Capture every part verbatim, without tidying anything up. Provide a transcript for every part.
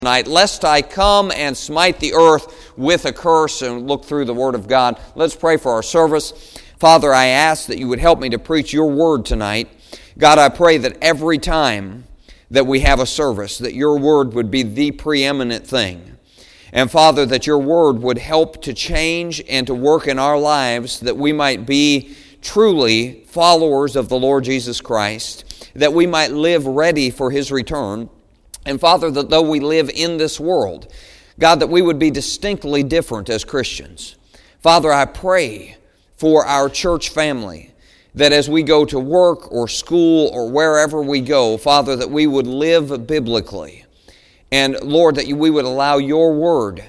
Tonight, lest I come and smite the earth with a curse, and look through the Word of God. Let's pray for our service. Father, I ask that you would help me to preach your Word tonight. God, I pray that every time that we have a service, that your Word would be the preeminent thing. And Father, that your Word would help to change and to work in our lives, that we might be truly followers of the Lord Jesus Christ, that we might live ready for His return. And Father, that though we live in this world, God, that we would be distinctly different as Christians. Father, I pray for our church family, that as we go to work or school or wherever we go, Father, that we would live biblically. And Lord, that we would allow your word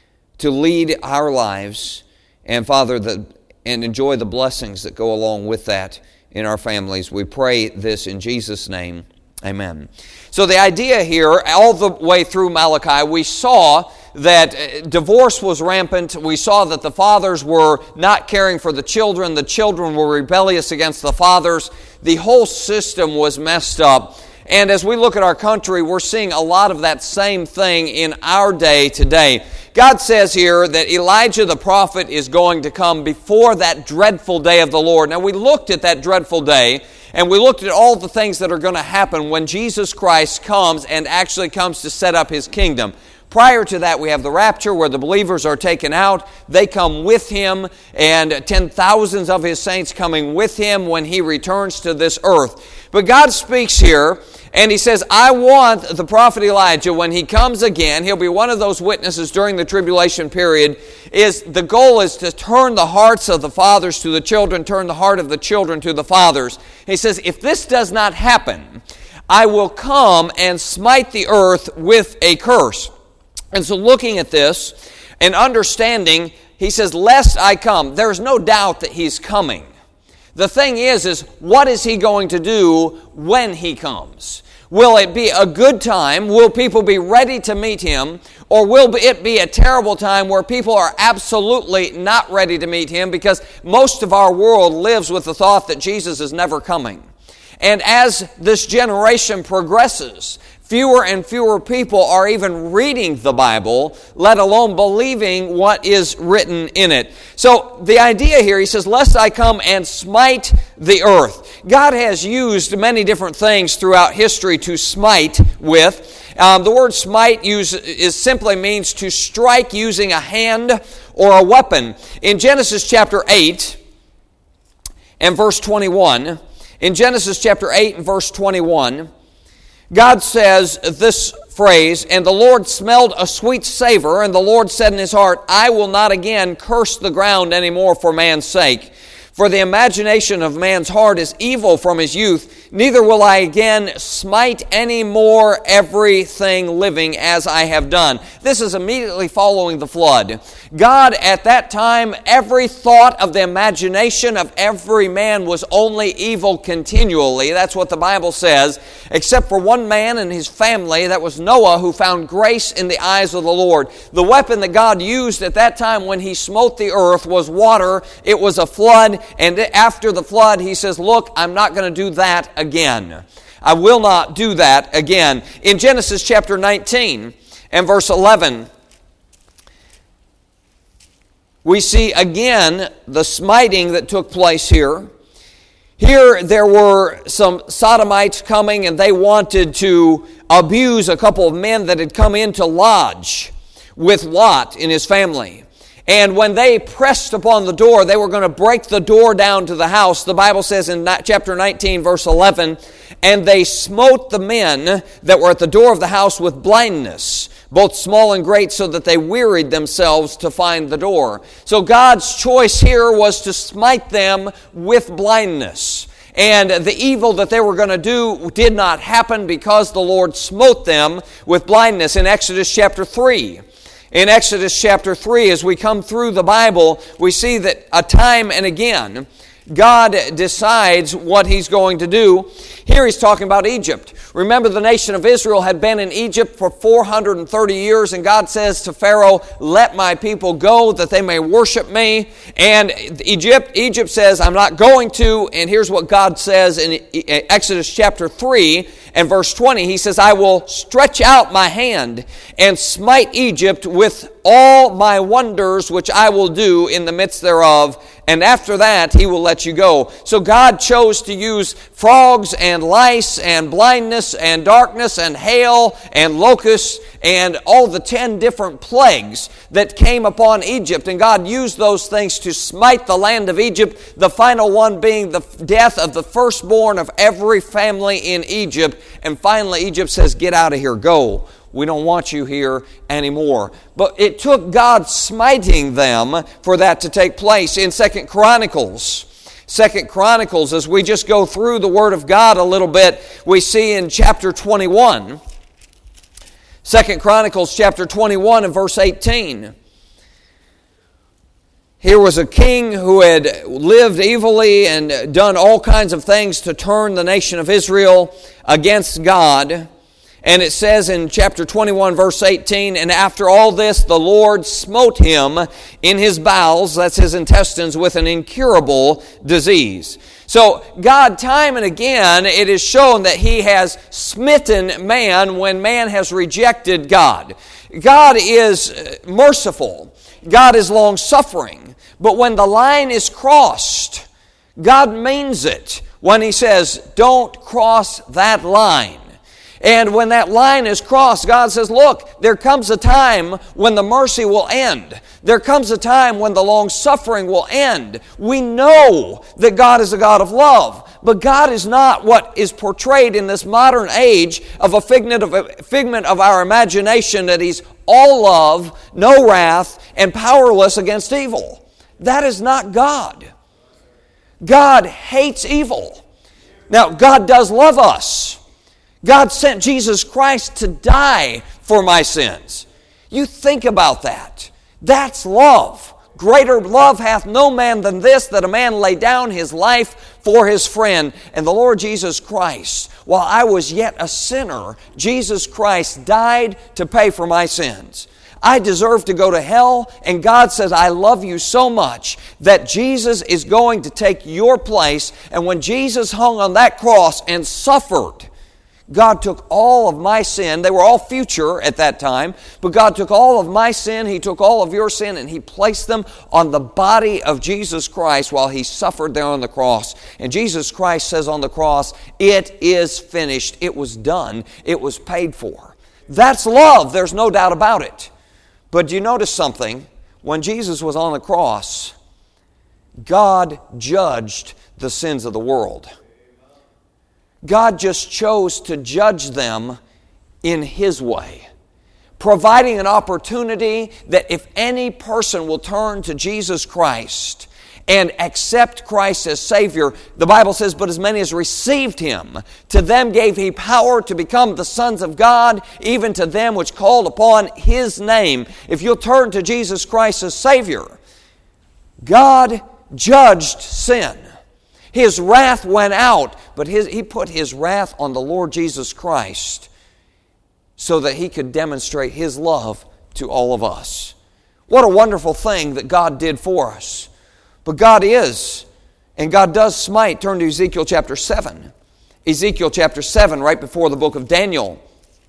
to lead our lives, and Father, that and enjoy the blessings that go along with that in our families. We pray this in Jesus' name. Amen. So the idea here, all the way through Malachi, we saw that divorce was rampant. We saw that the fathers were not caring for the children. The children were rebellious against the fathers. The whole system was messed up. And as we look at our country, we're seeing a lot of that same thing in our day today. God says here that Elijah the prophet is going to come before that dreadful day of the Lord. Now, we looked at that dreadful day, and we looked at all the things that are going to happen when Jesus Christ comes and actually comes to set up His kingdom. Prior to that, we have the rapture where the believers are taken out. They come with Him, and ten thousands of His saints coming with Him when He returns to this earth. But God speaks here, and He says, I want the prophet Elijah, when he comes again, he'll be one of those witnesses during the tribulation period. Is the goal is to turn the hearts of the fathers to the children, turn the heart of the children to the fathers. He says, if this does not happen, I will come and smite the earth with a curse. And so looking at this and understanding, he says, lest I come. There's no doubt that He's coming. The thing is, is what is He going to do when He comes? Will it be a good time? Will people be ready to meet Him? Or will it be a terrible time where people are absolutely not ready to meet Him, because most of our world lives with the thought that Jesus is never coming. And as this generation progresses, fewer and fewer people are even reading the Bible, let alone believing what is written in it. So the idea here, he says, lest I come and smite the earth. God has used many different things throughout history to smite with. Um, the word smite use, is simply means to strike using a hand or a weapon. In Genesis chapter eight and verse twenty-one, in Genesis chapter eight and verse twenty-one, God says this phrase, and the Lord smelled a sweet savor, and the Lord said in His heart, I will not again curse the ground anymore for man's sake. For the imagination of man's heart is evil from his youth, neither will I again smite any more everything living as I have done. This is immediately following the flood. God, at that time, every thought of the imagination of every man was only evil continually. That's what the Bible says, except for one man and his family, that was Noah, who found grace in the eyes of the Lord. The weapon that God used at that time when He smote the earth was water. It was a flood. And after the flood, He says, look, I'm not going to do that again. I will not do that again. In Genesis chapter nineteen and verse eleven, we see again the smiting that took place here. Here there were some sodomites coming, and they wanted to abuse a couple of men that had come in to lodge with Lot and his family. And when they pressed upon the door, they were going to break the door down to the house. The Bible says in chapter nineteen, verse eleven, and they smote the men that were at the door of the house with blindness, both small and great, so that they wearied themselves to find the door. So God's choice here was to smite them with blindness. And the evil that they were going to do did not happen because the Lord smote them with blindness. In Exodus chapter three, In Exodus chapter three, as we come through the Bible, we see that a time and again, God decides what He's going to do. Here He's talking about Egypt. Remember, the nation of Israel had been in Egypt for four hundred thirty years, and God says to Pharaoh, let my people go that they may worship me. And Egypt, Egypt says, I'm not going to. And here's what God says in Exodus chapter three and verse twenty, he says, I will stretch out my hand and smite Egypt with all my wonders which I will do in the midst thereof, and after that he will let you go. So God chose to use frogs and lice and blindness and darkness and hail and locusts and all the ten different plagues that came upon Egypt. And God used those things to smite the land of Egypt, the final one being the death of the firstborn of every family in Egypt. And finally Egypt says, get out of here, go. We don't want you here anymore. But it took God smiting them for that to take place. In Second Chronicles, Second Chronicles, as we just go through the Word of God a little bit, we see in chapter twenty-one, Second Chronicles chapter twenty-one and verse eighteen. Here was a king who had lived evilly and done all kinds of things to turn the nation of Israel against God. And it says in chapter twenty-one, verse eighteen, and after all this, the Lord smote him in his bowels, that's his intestines, with an incurable disease. So God, time and again, it is shown that He has smitten man when man has rejected God. God is merciful. God is long-suffering. But when the line is crossed, God means it when He says, don't cross that line. And when that line is crossed, God says, look, there comes a time when the mercy will end. There comes a time when the long-suffering will end. We know that God is a God of love, but God is not what is portrayed in this modern age of a figment of, a figment of our imagination, that He's all love, no wrath, and powerless against evil. That is not God. God hates evil. Now, God does love us. God sent Jesus Christ to die for my sins. You think about that. That's love. Greater love hath no man than this, that a man lay down his life for his friend. And the Lord Jesus Christ, while I was yet a sinner, Jesus Christ died to pay for my sins. I deserve to go to hell, and God says, I love you so much that Jesus is going to take your place. And when Jesus hung on that cross and suffered, God took all of my sin. They were all future at that time, but God took all of my sin, He took all of your sin, and He placed them on the body of Jesus Christ while He suffered there on the cross. And Jesus Christ says on the cross, it is finished. It was done. It was paid for. That's love. There's no doubt about it. But do you notice something? When Jesus was on the cross, God judged the sins of the world. God just chose to judge them in His way, providing an opportunity that if any person will turn to Jesus Christ and accept Christ as Savior, the Bible says, but as many as received Him, to them gave He power to become the sons of God, even to them which called upon His name. If you'll turn to Jesus Christ as Savior, God judged sin. His wrath went out, but his, He put His wrath on the Lord Jesus Christ so that He could demonstrate His love to all of us. What a wonderful thing that God did for us. But God is, and God does smite. Turn to Ezekiel chapter seven. Ezekiel chapter seven, right before the book of Daniel.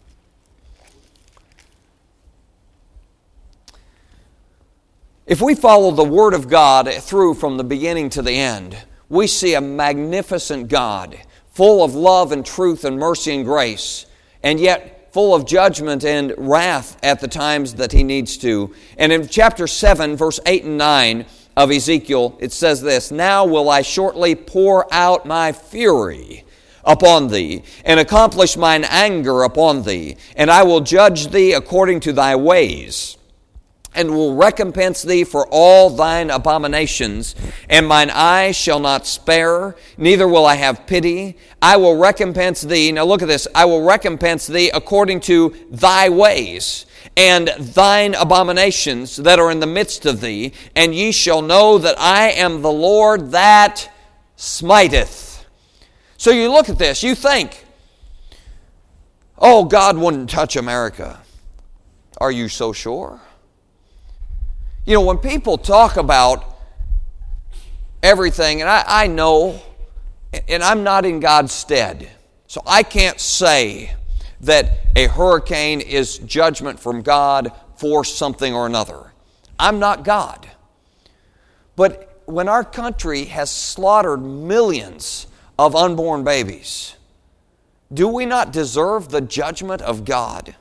If we follow the Word of God through from the beginning to the end, we see a magnificent God, full of love and truth and mercy and grace, and yet full of judgment and wrath at the times that He needs to. And in chapter seven, verse eight and nine of Ezekiel, it says this, now will I shortly pour out my fury upon thee, and accomplish mine anger upon thee, and I will judge thee according to thy ways, and will recompense thee for all thine abominations, and mine eye shall not spare, neither will I have pity. I will recompense thee, now look at this, I will recompense thee according to thy ways, and thine abominations that are in the midst of thee, and ye shall know that I am the Lord that smiteth. So you look at this, you think, oh, God wouldn't touch America. Are you so sure? You know, when people talk about everything, and I, I know, and I'm not in God's stead, So I can't say that a hurricane is judgment from God for something or another. I'm not God. But when our country has slaughtered millions of unborn babies, do we not deserve the judgment of God?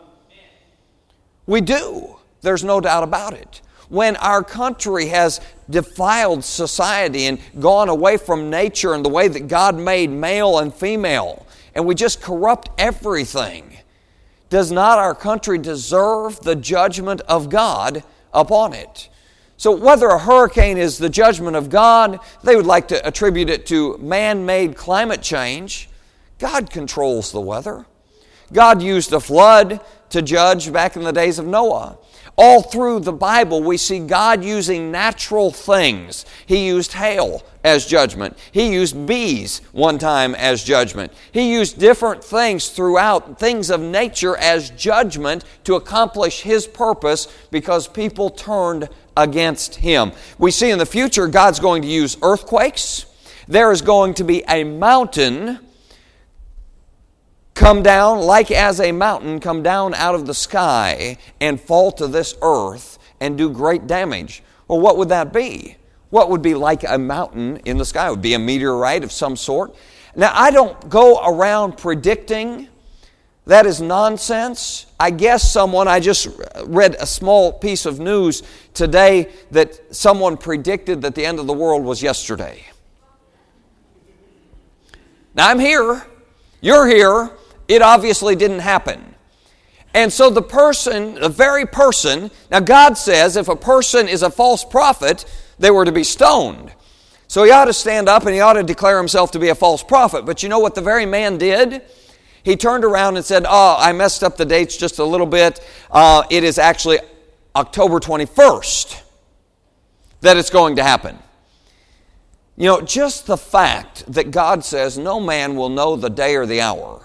We do. There's no doubt about it. When our country has defiled society and gone away from nature and the way that God made male and female, and we just corrupt everything, does not our country deserve the judgment of God upon it? So whether a hurricane is the judgment of God, they would like to attribute it to man-made climate change. God controls the weather. God used a flood to judge back in the days of Noah. All through the Bible, we see God using natural things. He used hail as judgment. He used bees one time as judgment. He used different things throughout, things of nature as judgment to accomplish His purpose because people turned against Him. We see in the future God's going to use earthquakes. There is going to be a mountain come down, like as a mountain, come down out of the sky and fall to this earth and do great damage. Well, what would that be? What would be like a mountain in the sky? It would be a meteorite of some sort. Now, I don't go around predicting. That is nonsense. I guess someone, I just read a small piece of news today that someone predicted that the end of the world was yesterday. Now, I'm here. You're here. It obviously didn't happen. And so the person, the very person, now God says if a person is a false prophet, they were to be stoned. So he ought to stand up and he ought to declare himself to be a false prophet. But you know what the very man did? He turned around and said, oh, I messed up the dates just a little bit. Uh, it is actually October twenty-first that it's going to happen. You know, just the fact that God says no man will know the day or the hour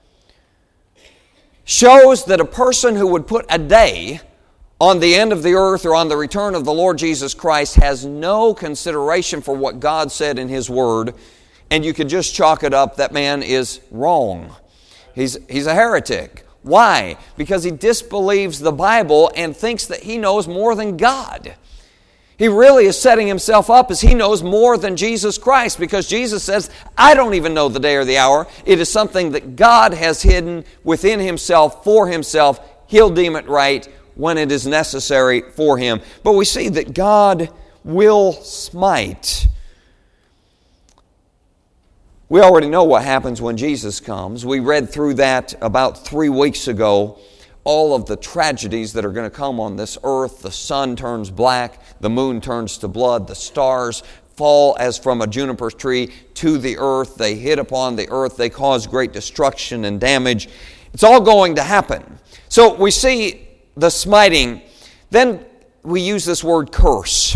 shows that a person who would put a day on the end of the earth or on the return of the Lord Jesus Christ has no consideration for what God said in His Word, and you could just chalk it up, that man is wrong. He's, he's a heretic. Why? Because he disbelieves the Bible and thinks that he knows more than God. He really is setting himself up as he knows more than Jesus Christ, because Jesus says, I don't even know the day or the hour. It is something that God has hidden within Himself, for Himself. He'll deem it right when it is necessary for Him. But we see that God will smite. We already know what happens when Jesus comes. We read through that about three weeks ago. All of the tragedies that are going to come on this earth. The sun turns black, the moon turns to blood, the stars fall as from a juniper tree to the earth. They hit upon the earth, they cause great destruction and damage. It's all going to happen. So we see the smiting. Then we use this word curse.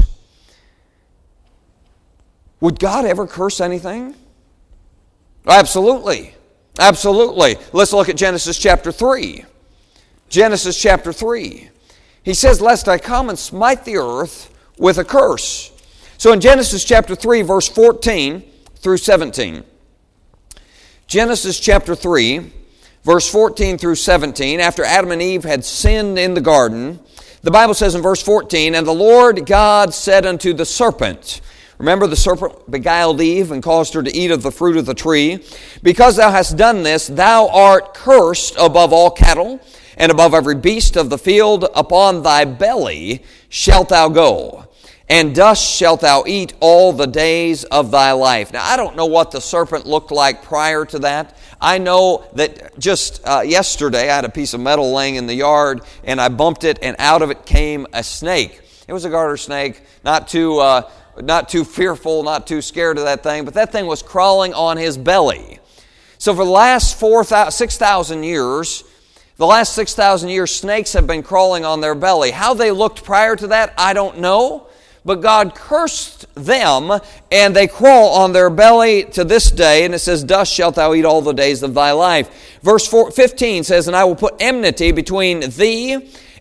Would God ever curse anything? Absolutely. Absolutely. Let's look at Genesis chapter three. Genesis chapter three. He says, lest I come and smite the earth with a curse. So in Genesis chapter three, verse fourteen through seventeen. Genesis chapter three, verse fourteen through seventeen, after Adam and Eve had sinned in the garden, the Bible says in verse fourteen, and the Lord God said unto the serpent, remember, the serpent beguiled Eve and caused her to eat of the fruit of the tree. Because thou hast done this, thou art cursed above all cattle, and above every beast of the field. Upon thy belly shalt thou go, and dust shalt thou eat all the days of thy life. Now, I don't know what the serpent looked like prior to that. I know that just uh, yesterday I had a piece of metal laying in the yard, and I bumped it, and out of it came a snake. It was a garter snake, not too, uh, not too fearful, not too scared of that thing, but that thing was crawling on his belly. So for the last four thousand, six thousand years, The last six thousand years, snakes have been crawling on their belly. How they looked prior to that, I don't know. But God cursed them, and they crawl on their belly to this day. And it says, dust shalt thou eat all the days of thy life. Verse fifteen says, and I will put enmity between thee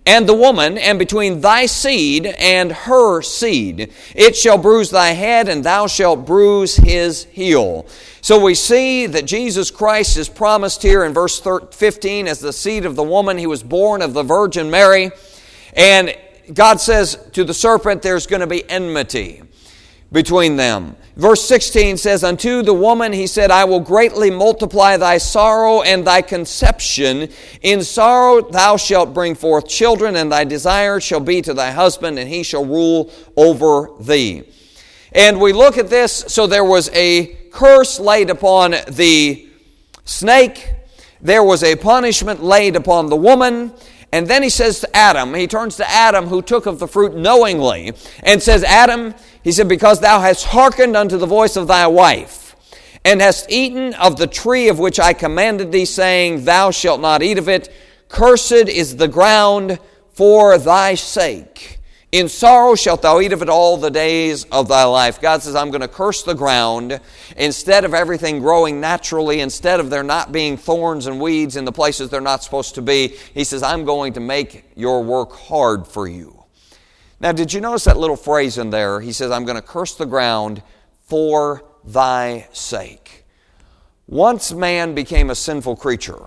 and the woman, and between thy seed and her seed. It shall bruise thy head, and thou shalt bruise his heel. So we see that Jesus Christ is promised here in verse fifteen as the seed of the woman. He was born of the Virgin Mary. And God says to the serpent, there's going to be enmity between them. Verse sixteen says, unto the woman he said, I will greatly multiply thy sorrow and thy conception. In sorrow thou shalt bring forth children, and thy desire shall be to thy husband, and he shall rule over thee. And we look at this, so there was a curse laid upon the snake. There was a punishment laid upon the woman. And then he says to Adam, he turns to Adam who took of the fruit knowingly, and says, Adam, he said, because thou hast hearkened unto the voice of thy wife, and hast eaten of the tree of which I commanded thee, saying, thou shalt not eat of it, cursed is the ground for thy sake. In sorrow shalt thou eat of it all the days of thy life. God says, I'm going to curse the ground. Instead of everything growing naturally, instead of there not being thorns and weeds in the places they're not supposed to be, he says, I'm going to make your work hard for you. Now, did you notice that little phrase in there? He says, I'm going to curse the ground for thy sake. Once man became a sinful creature,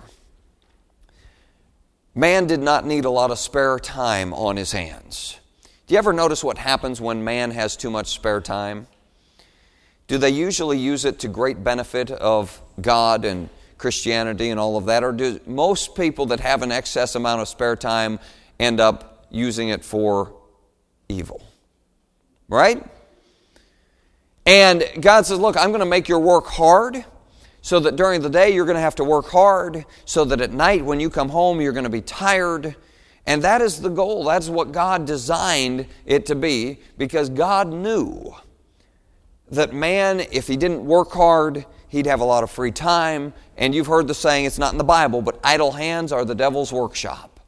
man did not need a lot of spare time on his hands. Do you ever notice what happens when man has too much spare time? Do they usually use it to great benefit of God and Christianity and all of that? Or do most people that have an excess amount of spare time end up using it for evil? Right? And God says, look, I'm going to make your work hard so that during the day you're going to have to work hard, so that at night when you come home you're going to be tired. And that is the goal. That's what God designed it to be, because God knew that man, if he didn't work hard, he'd have a lot of free time. And you've heard the saying, it's not in the Bible, but idle hands are the devil's workshop.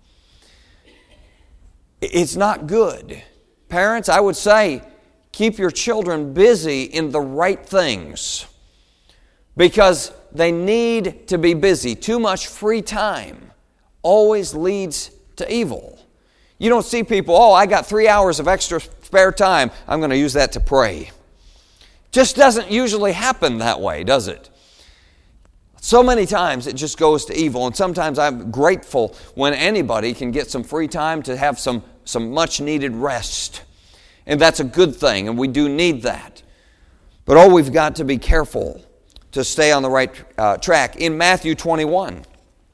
It's not good. Parents, I would say, keep your children busy in the right things, because they need to be busy. Too much free time always leads to evil. You don't see people, oh, I got three hours of extra spare time, I'm going to use that to pray. Just doesn't usually happen that way, does it? So many times it just goes to evil, and sometimes I'm grateful when anybody can get some free time to have some, some much needed rest. And that's a good thing, and we do need that. But oh, we've got to be careful to stay on the right uh, track. In Matthew twenty-one,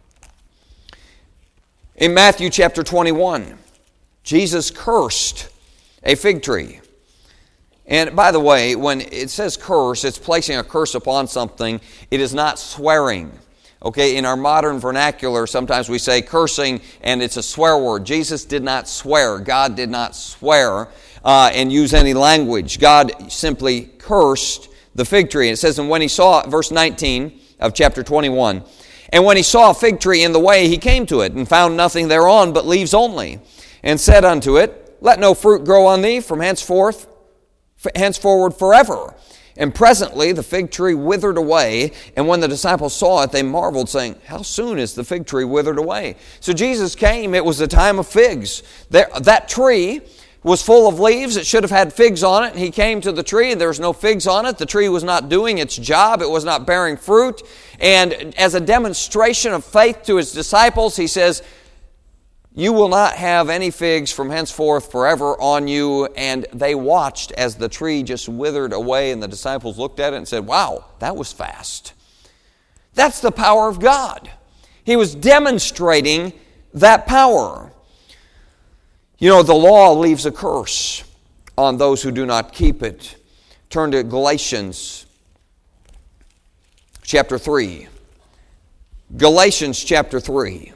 In Matthew chapter twenty-one, Jesus cursed a fig tree. And by the way, when it says curse, it's placing a curse upon something. It is not swearing. Okay, in our modern vernacular, sometimes we say cursing and it's a swear word. Jesus did not swear. God did not swear uh, and use any language. God simply cursed the fig tree. And it says, and when he saw, verse nineteen of chapter twenty-one, and when he saw a fig tree in the way, he came to it, and found nothing thereon but leaves only, and said unto it, let no fruit grow on thee from henceforth, henceforward forever. And presently the fig tree withered away, and when the disciples saw it, they marveled, saying, how soon is the fig tree withered away? So Jesus came, it was the time of figs. There, that tree was full of leaves. It should have had figs on it. And he came to the tree. There was no figs on it. The tree was not doing its job. It was not bearing fruit. And as a demonstration of faith to his disciples, he says, you will not have any figs from henceforth forever on you. And they watched as the tree just withered away, and the disciples looked at it and said, wow, that was fast. That's the power of God. He was demonstrating that power. You know, the law leaves a curse on those who do not keep it. Turn to Galatians chapter three. Galatians chapter three.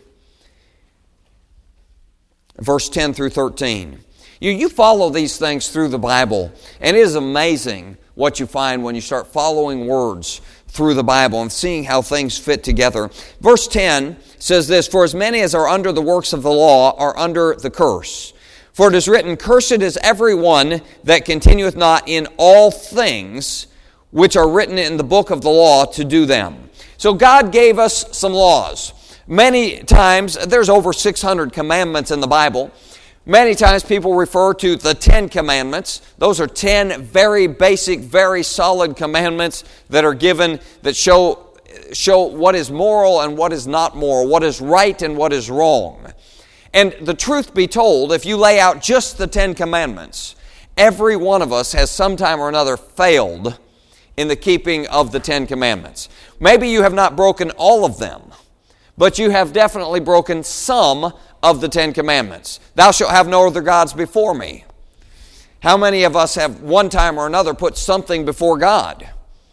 Verse ten through thirteen. You, you follow these things through the Bible, and it is amazing what you find when you start following words through the Bible and seeing how things fit together. Verse ten says this, for as many as are under the works of the law are under the curse. For it is written, cursed is every one that continueth not in all things which are written in the book of the law to do them. So God gave us some laws. Many times, there's over six hundred commandments in the Bible. Many times people refer to the Ten Commandments. Those are ten very basic, very solid commandments that are given that show, show what is moral and what is not moral, what is right and what is wrong. And the truth be told, if you lay out just the Ten Commandments, every one of us has sometime or another failed in the keeping of the Ten Commandments. Maybe you have not broken all of them, but you have definitely broken some of the Ten Commandments. Thou shalt have no other gods before me. How many of us have one time or another put something before God?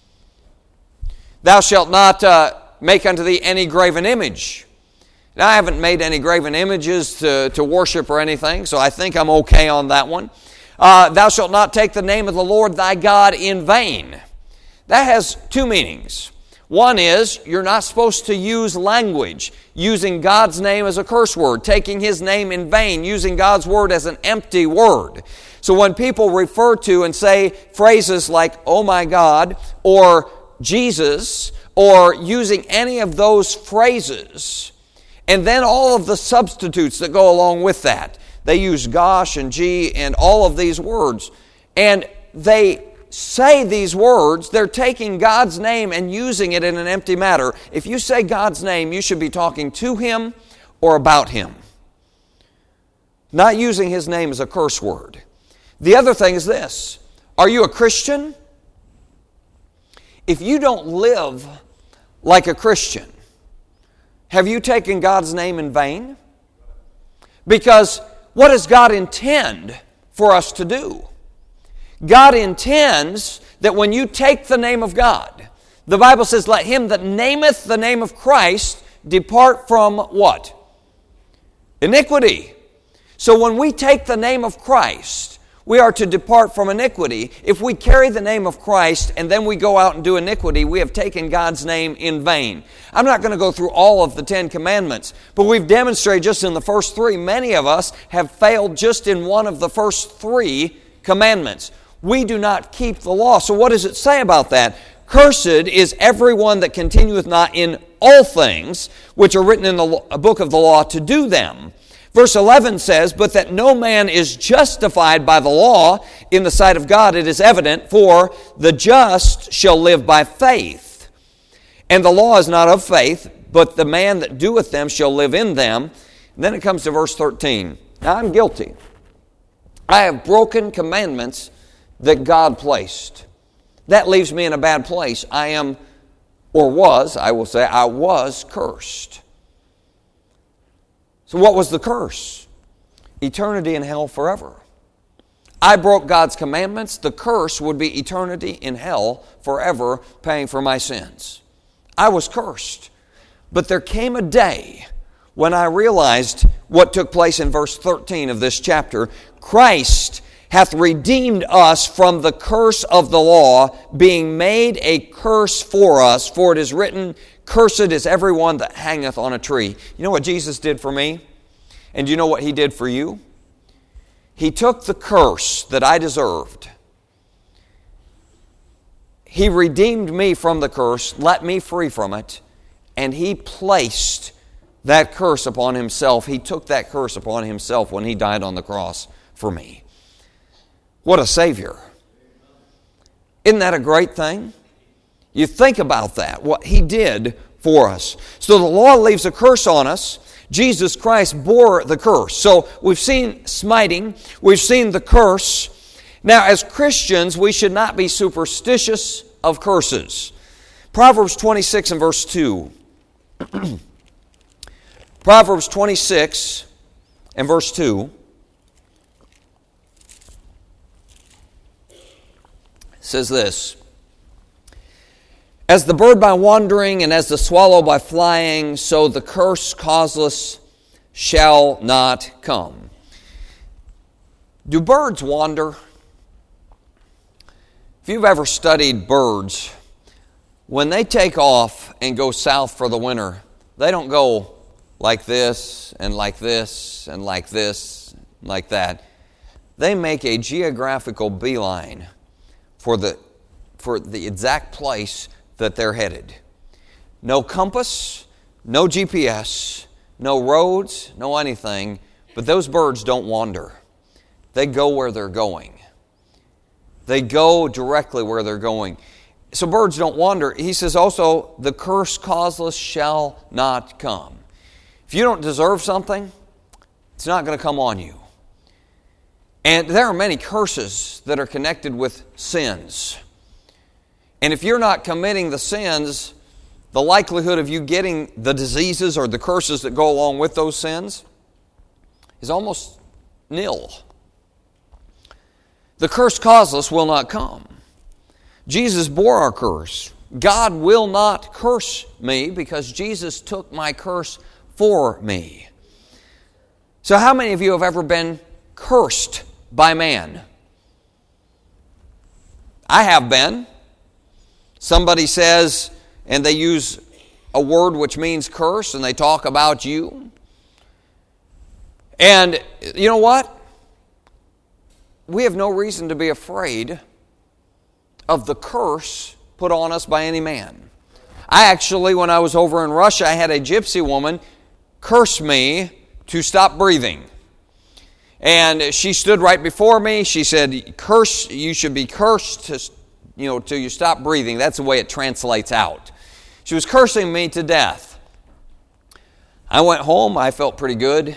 Thou shalt not uh, make unto thee any graven image. Now, I haven't made any graven images to, to worship or anything, so I think I'm okay on that one. Uh, thou shalt not take the name of the Lord thy God in vain. That has two meanings. One is, you're not supposed to use language, using God's name as a curse word, taking His name in vain, using God's word as an empty word. So when people refer to and say phrases like, oh my God, or Jesus, or using any of those phrases, and then all of the substitutes that go along with that. They use gosh and gee and all of these words. And they say these words, they're taking God's name and using it in an empty matter. If you say God's name, you should be talking to Him or about Him. Not using His name as a curse word. The other thing is this. Are you a Christian? If you don't live like a Christian, have you taken God's name in vain? Because what does God intend for us to do? God intends that when you take the name of God, the Bible says, let him that nameth the name of Christ depart from what? Iniquity. So when we take the name of Christ, we are to depart from iniquity. If we carry the name of Christ and then we go out and do iniquity, we have taken God's name in vain. I'm not going to go through all of the Ten Commandments, but we've demonstrated just in the first three, many of us have failed just in one of the first three commandments. We do not keep the law. So what does it say about that? Cursed is everyone that continueth not in all things which are written in the book of the law to do them. Verse eleven says, but that no man is justified by the law in the sight of God, it is evident, for the just shall live by faith. And the law is not of faith, but the man that doeth them shall live in them. And then it comes to verse thirteen. Now I'm guilty. I have broken commandments that God placed. That leaves me in a bad place. I am, or was, I will say, I was cursed. So what was the curse? Eternity in hell forever. I broke God's commandments. The curse would be eternity in hell forever, paying for my sins. I was cursed. But there came a day when I realized what took place in verse thirteen of this chapter. Christ hath redeemed us from the curse of the law, being made a curse for us. For it is written, cursed is everyone that hangeth on a tree. You know what Jesus did for me? And you know what He did for you? He took the curse that I deserved. He redeemed me from the curse, let me free from it, and He placed that curse upon Himself. He took that curse upon Himself when He died on the cross for me. What a Savior. Isn't that a great thing? You think about that, what He did for us. So the law leaves a curse on us. Jesus Christ bore the curse. So we've seen smiting, we've seen the curse. Now as Christians, we should not be superstitious of curses. Proverbs twenty-six and verse two. Proverbs twenty-six and verse two. Says this, as the bird by wandering and as the swallow by flying, so the curse causeless shall not come. Do birds wander? If you've ever studied birds, when they take off and go south for the winter, they don't go like this and like this and like this, like that. They make a geographical beeline for the for the exact place that they're headed. No compass, no G P S, no roads, no anything, but those birds don't wander. They go where they're going. They go directly where they're going. So birds don't wander. He says also, the curse causeless shall not come. If you don't deserve something, it's not going to come on you. And there are many curses that are connected with sins. And if you're not committing the sins, the likelihood of you getting the diseases or the curses that go along with those sins is almost nil. The curse causeless will not come. Jesus bore our curse. God will not curse me because Jesus took my curse for me. So how many of you have ever been cursed by man? I have been. Somebody says, and they use a word which means curse, and they talk about you. And you know what? We have no reason to be afraid of the curse put on us by any man. I actually, when I was over in Russia, I had a gypsy woman curse me to stop breathing. And she stood right before me. She said, "Curse, you should be cursed to, you know, till you stop breathing." That's the way it translates out. She was cursing me to death. I went home. I felt pretty good.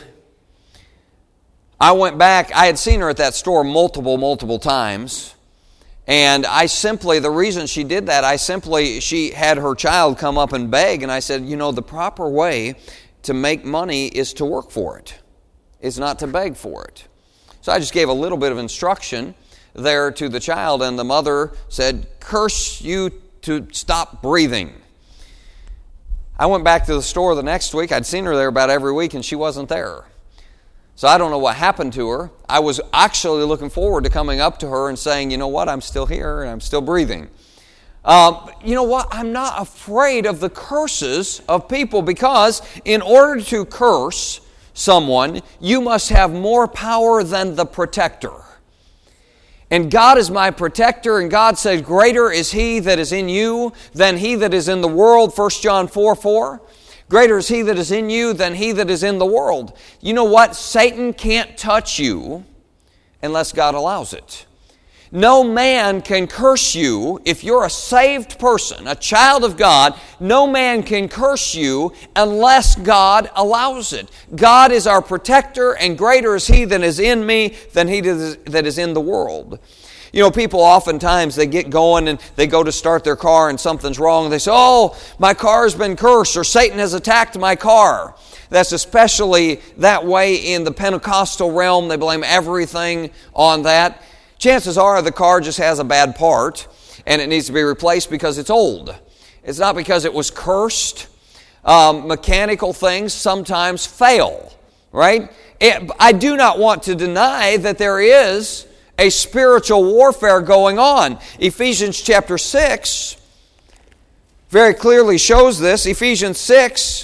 I went back. I had seen her at that store multiple, multiple times. And I simply, the reason she did that, I simply, she had her child come up and beg. And I said, you know, the proper way to make money is to work for it. It's not to beg for it. So I just gave a little bit of instruction there to the child. And the mother said, "Curse you to stop breathing." I went back to the store the next week. I'd seen her there about every week, and she wasn't there. So I don't know what happened to her. I was actually looking forward to coming up to her and saying, you know what, I'm still here and I'm still breathing. Um, you know what, I'm not afraid of the curses of people, because in order to curse someone, you must have more power than the protector. And God is my protector, and God said, greater is He that is in you than he that is in the world, First John four four. Greater is He that is in you than he that is in the world. You know what? Satan can't touch you unless God allows it. No man can curse you. If you're a saved person, a child of God, no man can curse you unless God allows it. God is our protector, and greater is He that is in me than he that is in the world. You know, people oftentimes, they get going and they go to start their car and something's wrong. They say, oh, my car's been cursed, or Satan has attacked my car. That's especially that way in the Pentecostal realm. They blame everything on that. Chances are the car just has a bad part and it needs to be replaced because it's old. It's not because it was cursed. Um, mechanical things sometimes fail, right? It, I do not want to deny that there is a spiritual warfare going on. Ephesians chapter six very clearly shows this. Ephesians six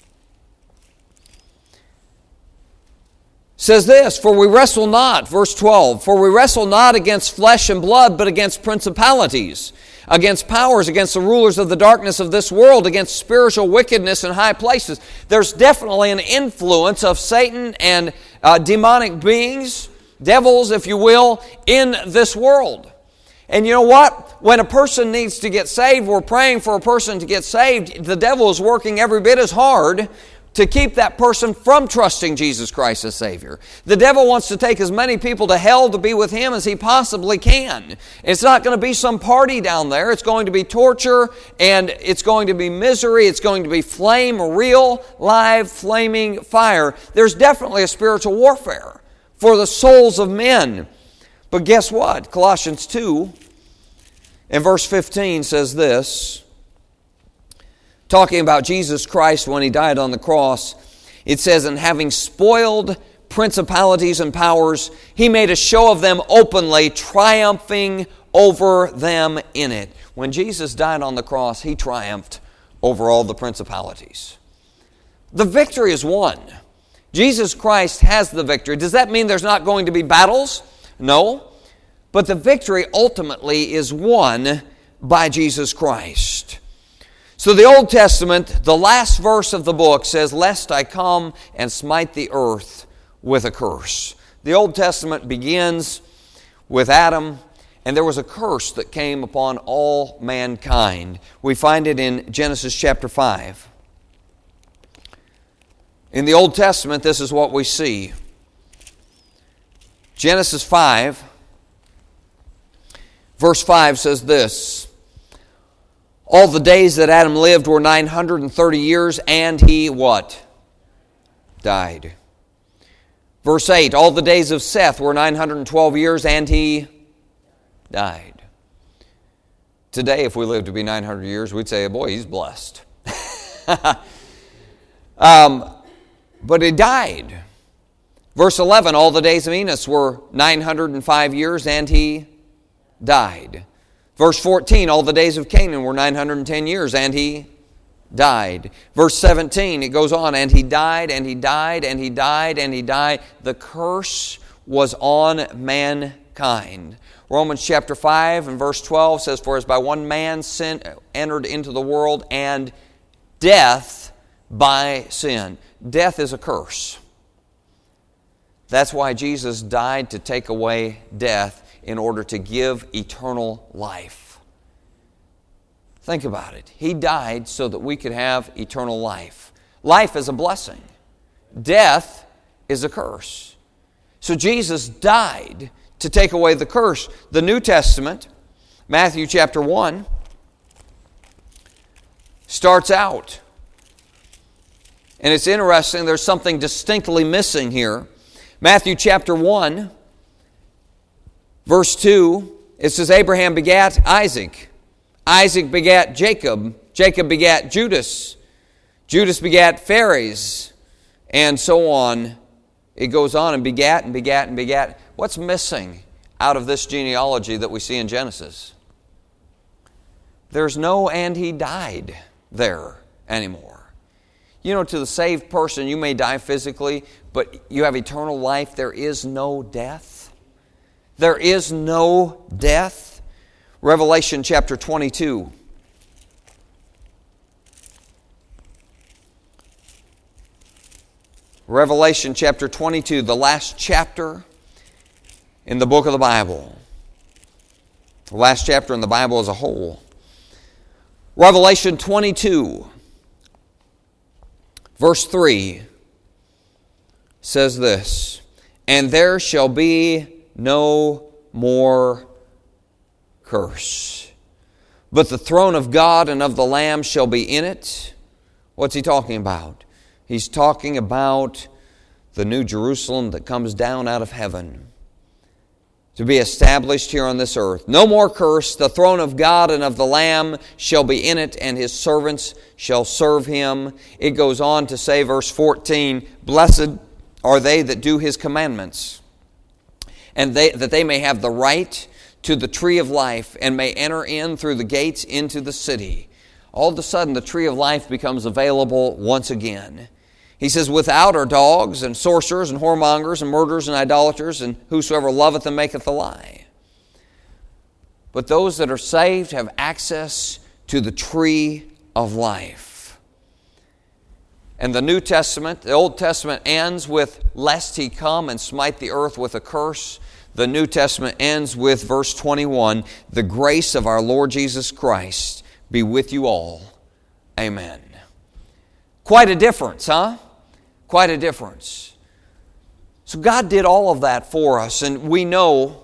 says this, for we wrestle not, verse twelve, for we wrestle not against flesh and blood, but against principalities, against powers, against the rulers of the darkness of this world, against spiritual wickedness in high places. There's definitely an influence of Satan and uh, demonic beings, devils, if you will, in this world. And you know what? When a person needs to get saved, we're praying for a person to get saved, the devil is working every bit as hard to keep that person from trusting Jesus Christ as Savior. The devil wants to take as many people to hell to be with him as he possibly can. It's not going to be some party down there. It's going to be torture, and it's going to be misery. It's going to be flame, real, live, flaming fire. There's definitely a spiritual warfare for the souls of men. But guess what? Colossians two and verse fifteen says this, talking about Jesus Christ when He died on the cross. It says, and having spoiled principalities and powers, He made a show of them openly, triumphing over them in it. When Jesus died on the cross, He triumphed over all the principalities. The victory is won. Jesus Christ has the victory. Does that mean there's not going to be battles? No. But the victory ultimately is won by Jesus Christ. So the Old Testament, the last verse of the book says, "Lest I come and smite the earth with a curse." The Old Testament begins with Adam, and there was a curse that came upon all mankind. We find it in Genesis chapter five. In the Old Testament, this is what we see. Genesis five, verse five says this: "All the days that Adam lived were nine hundred thirty years, and he" what? Died. Verse eight, "All the days of Seth were nine hundred twelve years, and he died." Today, if we lived to be nine hundred years, we'd say, boy, he's blessed. um, but he died. Verse eleven, "All the days of Enos were nine hundred five years, and he died." Verse fourteen, "All the days of Canaan were nine hundred ten years, and he died." Verse seventeen, it goes on, "And he died, and he died, and he died, and he died." The curse was on mankind. Romans chapter five and verse twelve says, "For as by one man sin entered into the world, and death by sin." Death is a curse. That's why Jesus died, to take away death in order to give eternal life. Think about it. He died so that we could have eternal life. Life is a blessing. Death is a curse. So Jesus died to take away the curse. The New Testament, Matthew chapter one, starts out. And it's interesting, there's something distinctly missing here. Matthew chapter one, verse two, it says, "Abraham begat Isaac. Isaac begat Jacob. Jacob begat Judas. Judas begat Phares." And so on. It goes on, and begat and begat and begat. What's missing out of this genealogy that we see in Genesis? There's no "and he died" there anymore. You know, to the saved person, you may die physically, but you have eternal life. There is no death. There is no death. Revelation chapter twenty-two. Revelation chapter twenty-two, the last chapter in the book of the Bible. The last chapter in the Bible as a whole. Revelation twenty-two, verse three says this: "And there shall be no more curse, but the throne of God and of the Lamb shall be in it." What's he talking about? He's talking about the new Jerusalem that comes down out of heaven to be established here on this earth. "No more curse. The throne of God and of the Lamb shall be in it, and his servants shall serve him." It goes on to say, verse fourteen, "Blessed are they that do his commandments, and they, that they may have the right to the tree of life, and may enter in through the gates into the city." All of a sudden, the tree of life becomes available once again. He says, "Without are dogs, and sorcerers, and whoremongers, and murderers, and idolaters, and whosoever loveth and maketh a lie." But those that are saved have access to the tree of life. And the New Testament, the Old Testament ends with, "Lest he come and smite the earth with a curse." The New Testament ends with verse twenty-one, "The grace of our Lord Jesus Christ be with you all. Amen." Quite a difference, huh? Quite a difference. So God did all of that for us, and we know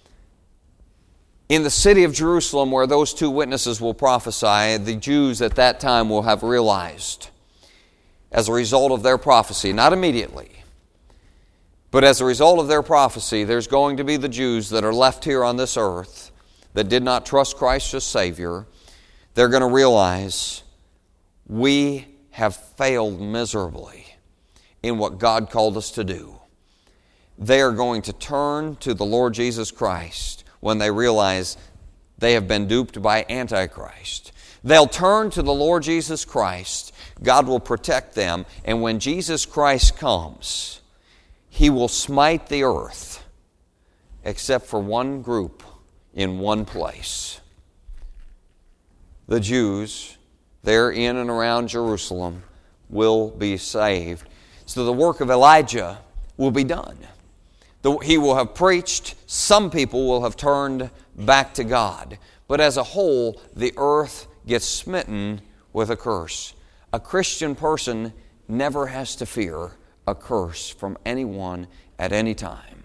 in the city of Jerusalem where those two witnesses will prophesy, the Jews at that time will have realized, as a result of their prophecy, not immediately, but as a result of their prophecy, there's going to be the Jews that are left here on this earth that did not trust Christ as Savior. They're going to realize we have failed miserably in what God called us to do. They are going to turn to the Lord Jesus Christ when they realize they have been duped by Antichrist. They'll turn to the Lord Jesus Christ. God will protect them. And when Jesus Christ comes, He will smite the earth except for one group in one place. The Jews there in and around Jerusalem will be saved. So the work of Elijah will be done. He will have preached. Some people will have turned back to God. But as a whole, the earth gets smitten with a curse. A Christian person never has to fear a curse from anyone at any time.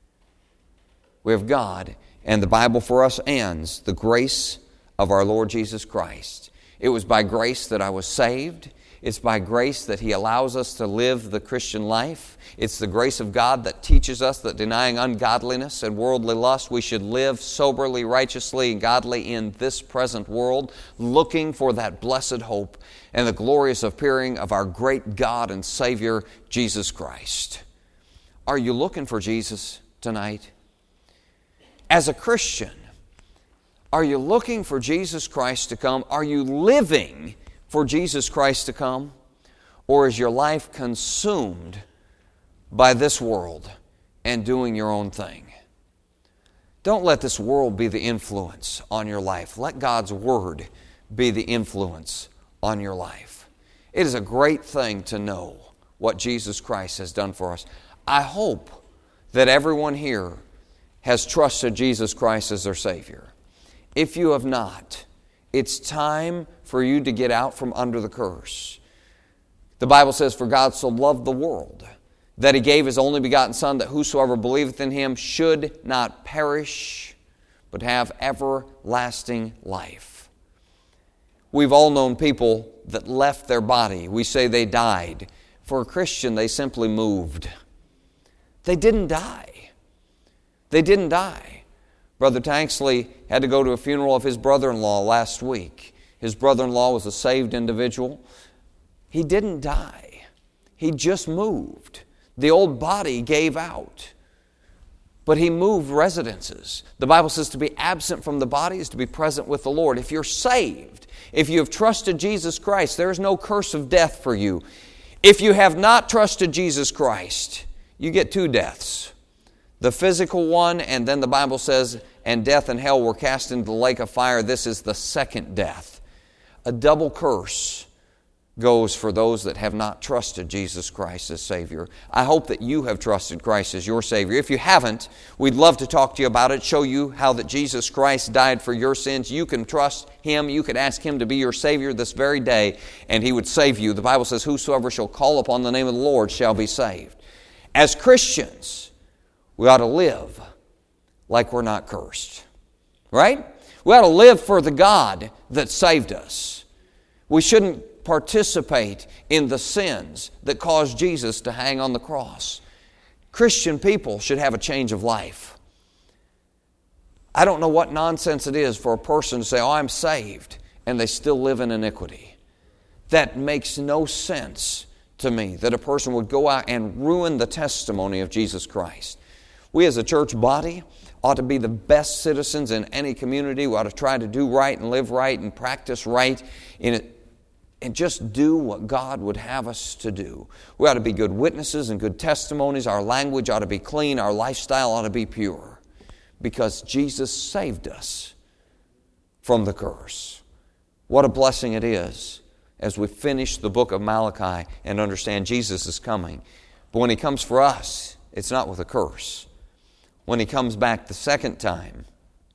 We have God, and the Bible for us ends, the grace of our Lord Jesus Christ. It was by grace that I was saved. It's by grace that He allows us to live the Christian life. It's the grace of God that teaches us that denying ungodliness and worldly lust, we should live soberly, righteously, and godly in this present world, looking for that blessed hope and the glorious appearing of our great God and Savior, Jesus Christ. Are you looking for Jesus tonight? As a Christian, are you looking for Jesus Christ to come? Are you living for Jesus Christ to come? Or is your life consumed by this world and doing your own thing? Don't let this world be the influence on your life. Let God's Word be the influence on your life. It is a great thing to know what Jesus Christ has done for us. I hope that everyone here has trusted Jesus Christ as their Savior. If you have not, it's time for you to get out from under the curse. The Bible says, "For God so loved the world, that He gave His only begotten Son, that whosoever believeth in Him should not perish, but have everlasting life." We've all known people that left their body. We say they died. For a Christian, they simply moved. They didn't die. They didn't die. Brother Tanksley had to go to a funeral of his brother-in-law last week. His brother-in-law was a saved individual. He didn't die. He just moved. The old body gave out. But he moved residences. The Bible says to be absent from the body is to be present with the Lord. If you're saved, if you have trusted Jesus Christ, there is no curse of death for you. If you have not trusted Jesus Christ, you get two deaths. The physical one, and then the Bible says, "And death and hell were cast into the lake of fire." This is the second death. A double curse goes for those that have not trusted Jesus Christ as Savior. I hope that you have trusted Christ as your Savior. If you haven't, we'd love to talk to you about it, show you how that Jesus Christ died for your sins. You can trust Him. You could ask Him to be your Savior this very day, and He would save you. The Bible says, "Whosoever shall call upon the name of the Lord shall be saved." As Christians, we ought to live like we're not cursed. Right? We ought to live for the God that saved us. We shouldn't participate in the sins that caused Jesus to hang on the cross. Christian people should have a change of life. I don't know what nonsense it is for a person to say, "Oh, I'm saved," and they still live in iniquity. That makes no sense to me, that a person would go out and ruin the testimony of Jesus Christ. We as a church body ought to be the best citizens in any community. We ought to try to do right and live right and practice right in it, and just do what God would have us to do. We ought to be good witnesses and good testimonies. Our language ought to be clean. Our lifestyle ought to be pure, because Jesus saved us from the curse. What a blessing it is as we finish the book of Malachi and understand Jesus is coming. But when He comes for us, it's not with a curse. When He comes back the second time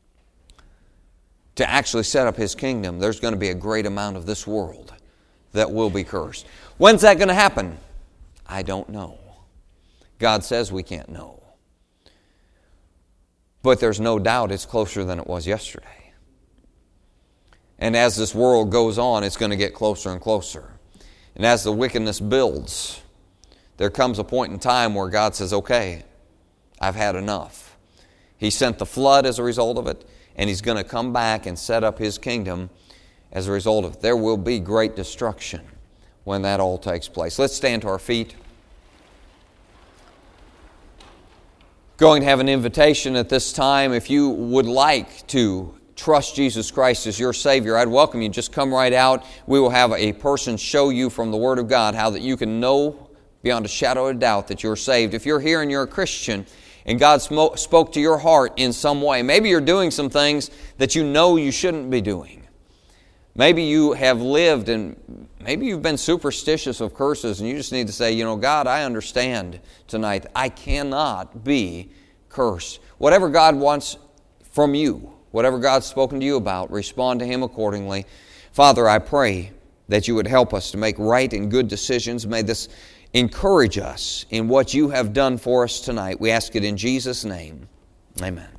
to actually set up His kingdom, there's going to be a great amount of this world that will be cursed. When's that going to happen? I don't know. God says we can't know. But there's no doubt it's closer than it was yesterday. And as this world goes on, it's going to get closer and closer. And as the wickedness builds, there comes a point in time where God says, "Okay, I've had enough." He sent the flood as a result of it, and He's going to come back and set up His kingdom as a result of it. There will be great destruction when that all takes place. Let's stand to our feet. Going to have an invitation at this time. If you would like to trust Jesus Christ as your Savior, I'd welcome you. Just come right out. We will have a person show you from the Word of God how that you can know beyond a shadow of doubt that you're saved. If you're here and you're a Christian and God spoke to your heart in some way, maybe you're doing some things that you know you shouldn't be doing. Maybe you have lived and maybe you've been superstitious of curses and you just need to say, you know, God, I understand tonight. I cannot be cursed. Whatever God wants from you, whatever God's spoken to you about, respond to Him accordingly. Father, I pray that you would help us to make right and good decisions. May this encourage us in what you have done for us tonight. We ask it in Jesus' name. Amen.